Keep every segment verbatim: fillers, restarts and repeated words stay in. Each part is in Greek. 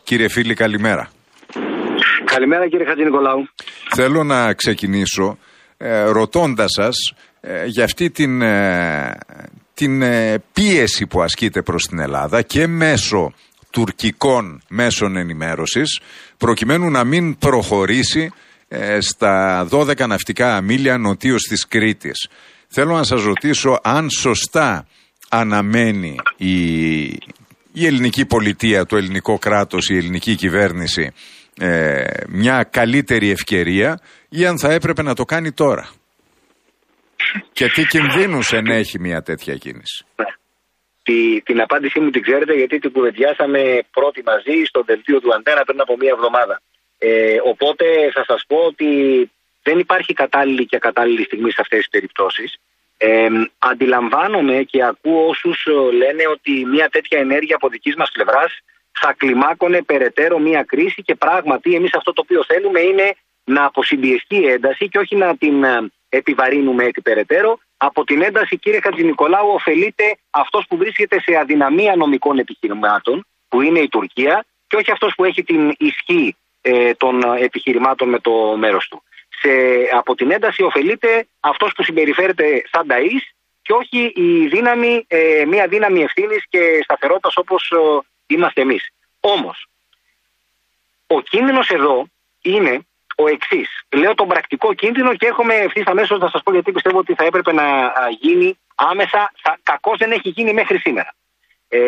Κύριε Φίλη, καλημέρα. Καλημέρα κύριε Χατζηνικολάου. Θέλω να ξεκινήσω ε, ρωτώντας σας ε, για αυτή την, ε, την ε, πίεση που ασκείται προς την Ελλάδα και μέσω τουρκικών μέσων ενημέρωσης προκειμένου να μην προχωρήσει ε, στα δώδεκα ναυτικά μίλια νοτίως της Κρήτης. Θέλω να σας ρωτήσω αν σωστά αναμένει η, η ελληνική πολιτεία, το ελληνικό κράτος, η ελληνική κυβέρνηση ε, μια καλύτερη ευκαιρία ή αν θα έπρεπε να το κάνει τώρα. Και τι κινδύνους ενέχει μια τέτοια κίνηση. Τη, την απάντησή μου την ξέρετε γιατί την κουβεντιάσαμε πρώτη μαζί στο δελτίο του Αντένα πριν από μία εβδομάδα. Ε, οπότε θα σας πω ότι δεν υπάρχει κατάλληλη και ακατάλληλη στιγμή σε αυτές τις περιπτώσεις. Ε, αντιλαμβάνομαι και ακούω όσους λένε ότι μια τέτοια ενέργεια από δικής μας πλευράς θα κλιμάκωνε περαιτέρω μια κρίση και πράγματι εμείς αυτό το οποίο θέλουμε είναι να αποσυμπιεστεί η ένταση και όχι να την επιβαρύνουμε έτσι περαιτέρω. Από την ένταση, κύριε Χατζηνικολάου, ωφελείται αυτός που βρίσκεται σε αδυναμία νομικών επιχειρημάτων, που είναι η Τουρκία, και όχι αυτός που έχει την ισχύ ε, των επιχειρημάτων με το μέρος του. Σε, από την ένταση ωφελείται αυτός που συμπεριφέρεται σαν ταΐς και όχι η δύναμη, ε, μια δύναμη ευθύνης και σταθερότητας όπως ε, είμαστε εμείς. Όμως, ο κίνδυνος εδώ είναι ο εξής. Λέω τον πρακτικό κίνδυνο και έρχομαι ευθύς αμέσως να σας πω γιατί πιστεύω ότι θα έπρεπε να γίνει άμεσα. Θα, κακώς δεν έχει γίνει μέχρι σήμερα. Ε,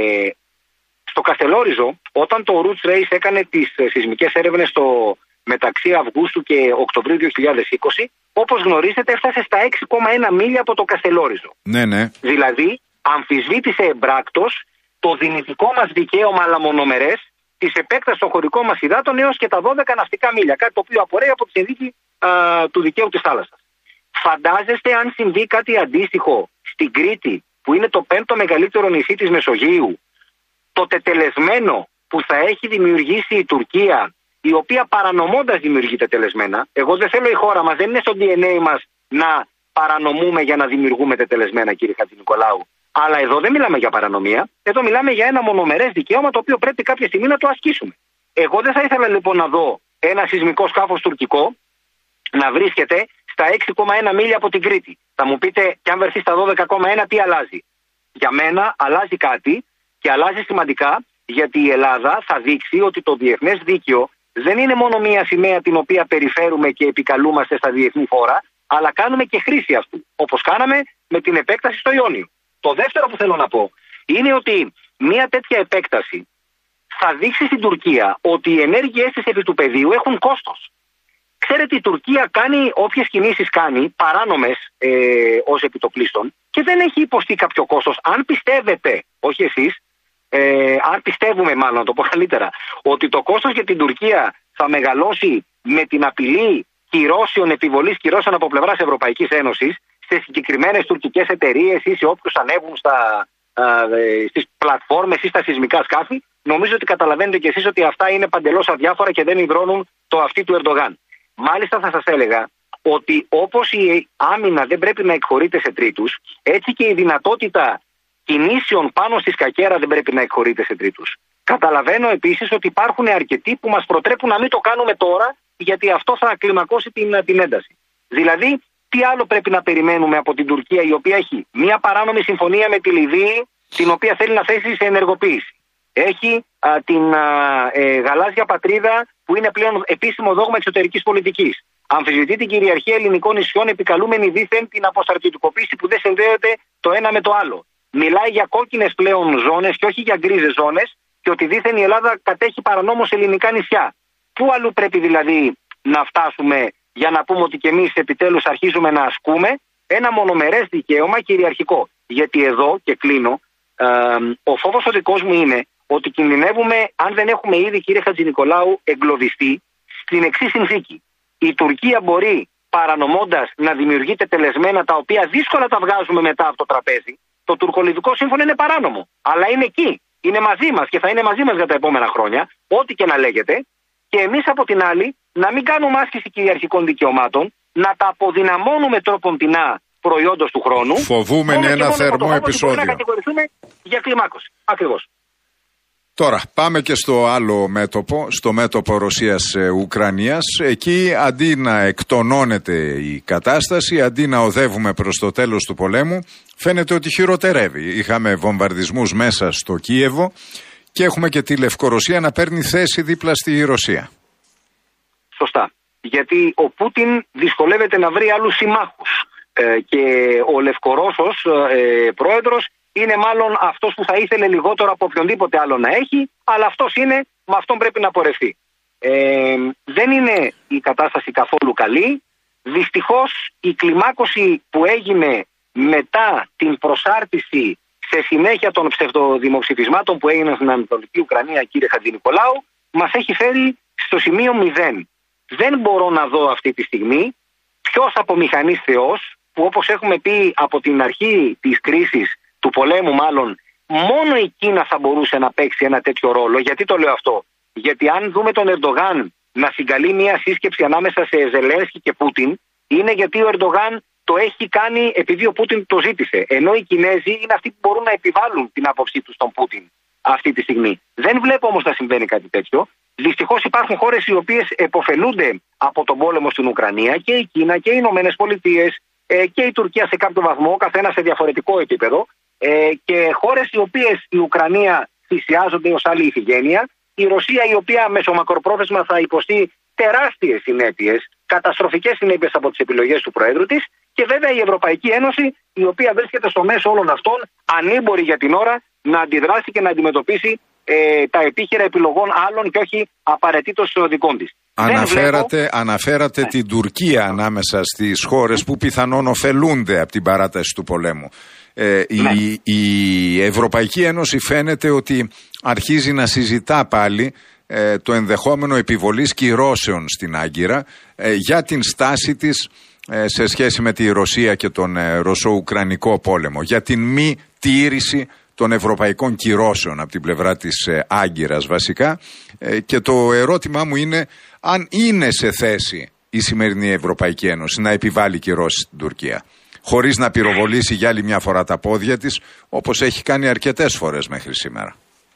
στο Καστελόριζο, όταν το Roots Race έκανε τις σεισμικές έρευνες στο μεταξύ Αυγούστου και Οκτωβρίου δύο χιλιάδες είκοσι, όπως γνωρίζετε έφτασε στα έξι κόμμα ένα μίλια από το Καστελόριζο. Ναι, ναι. Δηλαδή, αμφισβήτησε εμπράκτος το δυνητικό μας δικαίωμα αλλά μονομερές της επέκτασης των χωρικών μας υδάτων έως και τα δώδεκα ναυτικά μίλια. Κάτι το οποίο απορρέει από τη συνθήκη του δικαίου της θάλασσας. Φαντάζεστε αν συμβεί κάτι αντίστοιχο στην Κρήτη, που είναι το πέμπτο μεγαλύτερο νησί της Μεσογείου, το τετελεσμένο που θα έχει δημιουργήσει η Τουρκία, η οποία παρανομώντας δημιουργεί τετελεσμένα. Εγώ δεν θέλω η χώρα μας, δεν είναι στο ντι εν έι μας να παρανομούμε για να δημιουργούμε τετελεσμένα, κύριε Χατζηνικολάου. Αλλά εδώ δεν μιλάμε για παρανομία, εδώ μιλάμε για ένα μονομερές δικαίωμα το οποίο πρέπει κάποια στιγμή να το ασκήσουμε. Εγώ δεν θα ήθελα λοιπόν να δω ένα σεισμικό σκάφος τουρκικό να βρίσκεται στα έξι κόμμα ένα μίλια από την Κρήτη. Θα μου πείτε, και αν βρεθεί στα δώδεκα κόμμα ένα, τι αλλάζει? Για μένα αλλάζει κάτι και αλλάζει σημαντικά, γιατί η Ελλάδα θα δείξει ότι το διεθνές δίκαιο δεν είναι μόνο μία σημαία την οποία περιφέρουμε και επικαλούμαστε στα διεθνή φόρα, αλλά κάνουμε και χρήση αυτού, όπως κάναμε με την επέκταση στο Ιόνιο. Το δεύτερο που θέλω να πω είναι ότι μια τέτοια επέκταση θα δείξει στην Τουρκία ότι οι ενέργειές της επί του πεδίου έχουν κόστος. Ξέρετε, η Τουρκία κάνει όποιες κινήσεις κάνει, παράνομες ε, ως επιτοπλίστων, και δεν έχει υποστεί κάποιο κόστος. Αν πιστεύετε, όχι εσείς, ε, αν πιστεύουμε μάλλον, να το πω καλύτερα, ότι το κόστος για την Τουρκία θα μεγαλώσει με την απειλή κυρώσεων, επιβολής κυρώσεων από πλευράς Ευρωπαϊκής Ένωσης σε συγκεκριμένες τουρκικές εταιρείες ή σε όποιους ανέβουν στα, ε, στις πλατφόρμες ή στα σεισμικά σκάφη, νομίζω ότι καταλαβαίνετε κι εσείς ότι αυτά είναι παντελώς αδιάφορα και δεν υδρώνουν το αυτί του Ερντογάν. Μάλιστα θα σας έλεγα ότι όπως η άμυνα δεν πρέπει να εκχωρείται σε τρίτους, έτσι και η δυνατότητα κινήσεων πάνω στη σκακέρα δεν πρέπει να εκχωρείται σε τρίτους. Καταλαβαίνω επίσης ότι υπάρχουν αρκετοί που μας προτρέπουν να μην το κάνουμε τώρα, γιατί αυτό θα κλιμακώσει την, την ένταση. Δηλαδή, τι άλλο πρέπει να περιμένουμε από την Τουρκία, η οποία έχει μια παράνομη συμφωνία με τη Λιβύη, την οποία θέλει να θέσει σε ενεργοποίηση. Έχει α, την α, ε, γαλάζια πατρίδα, που είναι πλέον επίσημο δόγμα εξωτερικής πολιτικής. Αμφισβητεί την κυριαρχία ελληνικών νησιών, επικαλούμενη δήθεν την αποστρατιωτικοποίηση που δεν συνδέεται το ένα με το άλλο. Μιλάει για κόκκινες πλέον ζώνες και όχι για γκρίζες ζώνες, και ότι δήθεν η Ελλάδα κατέχει παρανόμως ελληνικά νησιά. Πού αλλού πρέπει δηλαδή να φτάσουμε για να πούμε ότι και εμείς επιτέλους αρχίζουμε να ασκούμε ένα μονομερές δικαίωμα κυριαρχικό? Γιατί εδώ, και κλείνω, ε, ο φόβος ο δικός μου είναι ότι κινδυνεύουμε, αν δεν έχουμε ήδη, κύριε Χατζηνικολάου, εγκλωβιστεί στην εξής συνθήκη. Η Τουρκία μπορεί παρανομώντας να δημιουργεί τετελεσμένα τα οποία δύσκολα τα βγάζουμε μετά από το τραπέζι. Το τουρκολιβικό σύμφωνο είναι παράνομο, αλλά είναι εκεί. Είναι μαζί μας και θα είναι μαζί μας για τα επόμενα χρόνια, ό,τι και να λέγεται. Και εμείς από την άλλη να μην κάνουμε άσκηση κυριαρχικών δικαιωμάτων, να τα αποδυναμώνουμε τρόποντινά προϊόντος του χρόνου. Φοβούμενοι ένα θερμό επεισόδιο. Να κατηγορηθούμε για κλιμάκωση. Ακριβώς. Τώρα πάμε και στο άλλο μέτωπο, στο μέτωπο Ρωσίας-Ουκρανίας. Εκεί αντί να εκτονώνεται η κατάσταση, αντί να οδεύουμε προς το τέλος του πολέμου, φαίνεται ότι χειροτερεύει. Είχαμε βομβαρδισμούς μέσα στο Κίεβο και έχουμε και τη Λευκορωσία να παίρνει θέση δίπλα στη Ρωσία. Σωστά. Γιατί ο Πούτιν δυσκολεύεται να βρει άλλους συμμάχους. Ε, και ο Λευκορώσος ε, πρόεδρος είναι μάλλον αυτός που θα ήθελε λιγότερο από οποιονδήποτε άλλο να έχει, αλλά αυτός είναι, με αυτόν πρέπει να πορευτεί. Ε, δεν είναι η κατάσταση καθόλου καλή. Δυστυχώς η κλιμάκωση που έγινε μετά την προσάρτηση σε συνέχεια των ψευδοδημοψηφισμάτων που έγιναν στην Ανατολική Ουκρανία, κύριε Χατζηνικολάου, μας έχει φέρει στο σημείο μηδέν. Δεν μπορώ να δω αυτή τη στιγμή ποιος από μηχανής Θεός, που όπως έχουμε πει από την αρχή της κρίσης, του πολέμου μάλλον, μόνο η Κίνα θα μπορούσε να παίξει ένα τέτοιο ρόλο. Γιατί το λέω αυτό? Γιατί αν δούμε τον Ερντογάν να συγκαλεί μια σύσκεψη ανάμεσα σε Ζελένσκι και Πούτιν, είναι γιατί ο Ερντογάν το έχει κάνει επειδή ο Πούτιν το ζήτησε. Ενώ οι Κινέζοι είναι αυτοί που μπορούν να επιβάλλουν την άποψή τους στον Πούτιν αυτή τη στιγμή. Δεν βλέπω όμως να συμβαίνει κάτι τέτοιο. Δυστυχώς υπάρχουν χώρες οι οποίες επωφελούνται από τον πόλεμο στην Ουκρανία, και η Κίνα και οι Ηνωμένες Πολιτείες και η Τουρκία σε κάποιο βαθμό, καθένα σε διαφορετικό επίπεδο, και χώρες οι οποίες η Ουκρανία θυσιάζονται ως άλλη ηθιγένεια, η Ρωσία η οποία μεσομακροπρόθεσμα θα υποστεί τεράστιες συνέπειες, καταστροφικές συνέπειες από τις επιλογές του Προέδρου της, και βέβαια η Ευρωπαϊκή Ένωση η οποία βρίσκεται στο μέσο όλων αυτών, ανήμπορη για την ώρα να αντιδράσει και να αντιμετωπίσει ε, τα επίχειρα επιλογών άλλων και όχι απαραίτητος δικών της. Αναφέρατε, βλέπω... αναφέρατε ναι. την Τουρκία ανάμεσα στις χώρες που πιθανόν ωφελούνται από την παράταση του πολέμου. Ε, ναι. η, η Ευρωπαϊκή Ένωση φαίνεται ότι αρχίζει να συζητά πάλι ε, το ενδεχόμενο επιβολής κυρώσεων στην Άγκυρα ε, για την στάση της ε, σε σχέση με τη Ρωσία και τον ε, Ρωσο-Ουκρανικό πόλεμο, για την μη τήρηση των ευρωπαϊκών κυρώσεων από την πλευρά της ε, Άγκυρας βασικά, ε, και το ερώτημά μου είναι αν είναι σε θέση η σημερινή Ευρωπαϊκή Ένωση να επιβάλλει κυρώσεις στην Τουρκία, χωρίς να πυροβολήσει για άλλη μια φορά τα πόδια της, όπως έχει κάνει αρκετές φορές μέχρι σήμερα.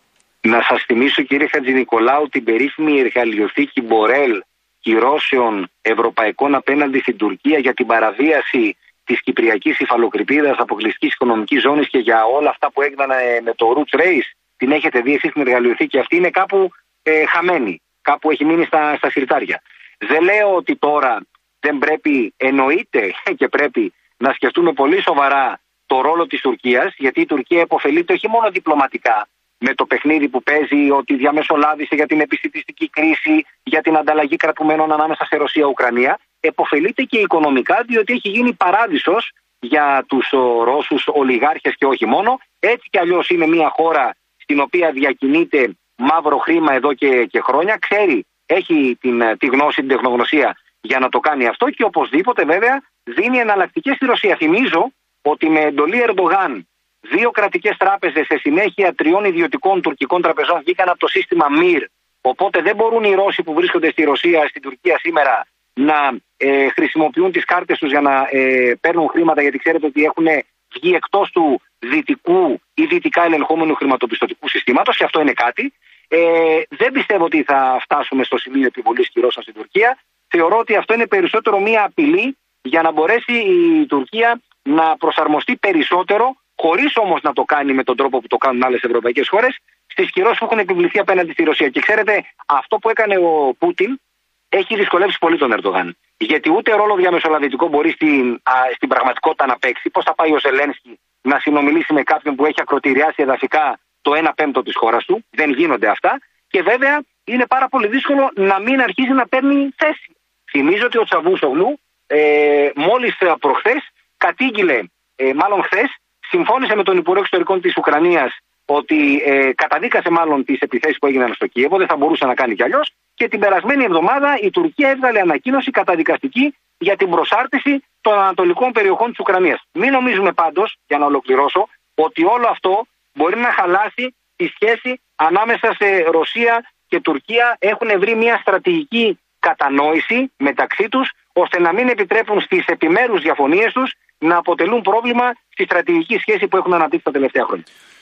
Να σας θυμίσω, κύριε Χατζηνικολάου, την περίφημη εργαλειοθήκη Μπορέλ κυρώσεων ευρωπαϊκών απέναντι στην Τουρκία για την παραβίαση της Κυπριακής υφαλοκρηπίδας, αποκλειστικής οικονομικής ζώνης και για όλα αυτά που έγιναν με το Roots Race. Την έχετε δει εσείς την εργαλειοθήκη αυτή? Είναι κάπου ε, χαμένη, κάπου έχει μείνει στα, στα συρτάρια. Δεν λέω ότι τώρα δεν πρέπει, εννοείται και πρέπει να σκεφτούμε πολύ σοβαρά το ρόλο της Τουρκίας, γιατί η Τουρκία επωφελείται όχι μόνο διπλωματικά με το παιχνίδι που παίζει, ότι διαμεσολάβησε για την επισιτιστική κρίση, για την ανταλλαγή κρατουμένων ανάμεσα σε Ρωσία-Ουκρανία, επωφελείται και οικονομικά, διότι έχει γίνει παράδεισος για τους Ρώσους ολιγάρχες και όχι μόνο. Έτσι κι αλλιώς είναι μια χώρα στην οποία διακινείται μαύρο χρήμα εδώ και, και χρόνια, ξέρει, έχει την, τη γνώση, την τεχνογνωσία για να το κάνει αυτό, και οπωσδήποτε βέβαια δίνει εναλλακτικές στη Ρωσία. Θυμίζω ότι με εντολή Ερντογάν δύο κρατικές τράπεζες σε συνέχεια τριών ιδιωτικών τουρκικών τραπεζών βγήκαν από το σύστημα Μυρ. Οπότε δεν μπορούν οι Ρώσοι που βρίσκονται στη Ρωσία, στην Τουρκία σήμερα, να ε, χρησιμοποιούν τις κάρτες τους για να ε, παίρνουν χρήματα, γιατί ξέρετε ότι έχουν βγει εκτός του δυτικού ή δυτικά ελεγχόμενου χρηματοπιστωτικού συστήματος, και αυτό είναι κάτι. Ε, δεν πιστεύω ότι θα φτάσουμε στο σημείο επιβολής κυρώσεων στην Τουρκία. Θεωρώ ότι αυτό είναι περισσότερο μία απειλή για να μπορέσει η Τουρκία να προσαρμοστεί περισσότερο, χωρίς όμως να το κάνει με τον τρόπο που το κάνουν άλλες ευρωπαϊκές χώρες, στις κυρώσεις που έχουν επιβληθεί απέναντι στη Ρωσία. Και ξέρετε, αυτό που έκανε ο Πούτιν έχει δυσκολεύσει πολύ τον Ερντογάν. Γιατί ούτε ρόλο διαμεσολαβητικό μπορεί στην, α, στην πραγματικότητα να παίξει. Πώς θα πάει ο Ζελένσκι να συνομιλήσει με κάποιον που έχει ακροτηριάσει εδαφικά το ένα πέμπτο της χώρας του? Δεν γίνονται αυτά. Και βέβαια είναι πάρα πολύ δύσκολο να μην αρχίζει να παίρνει θέση. Θυμίζω ότι ο Τσαβούσογλου ε, μόλις προχθές κατήγγειλε, ε, μάλλον χθες, συμφώνησε με τον Υπουργό Εξωτερικών της Ουκρανίας ότι ε, καταδίκασε μάλλον τις επιθέσεις που έγιναν στο Κίεβο, δεν θα μπορούσε να κάνει κι αλλιώς. Και την περασμένη εβδομάδα η Τουρκία έβγαλε ανακοίνωση καταδικαστική για την προσάρτηση των ανατολικών περιοχών της Ουκρανίας. Μην νομίζουμε πάντως, για να ολοκληρώσω, ότι όλο αυτό μπορεί να χαλάσει τη σχέση ανάμεσα σε Ρωσία και Τουρκία. Έχουν βρει μια στρατηγική κατανόηση μεταξύ τους, ώστε να μην επιτρέπουν στις επιμέρους διαφωνίες τους να αποτελούν πρόβλημα στη στρατηγική σχέση που έχουν αναπτύξει τα τελευταία χρόνια.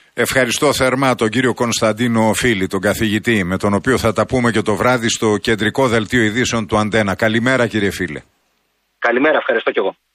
Ευχαριστώ θερμά τον κύριο Κωνσταντίνο Φίλη, τον καθηγητή, με τον οποίο θα τα πούμε και το βράδυ στο κεντρικό δελτίο ειδήσεων του Αντένα. Καλημέρα κύριε Φίλε. Καλημέρα, ευχαριστώ κι εγώ.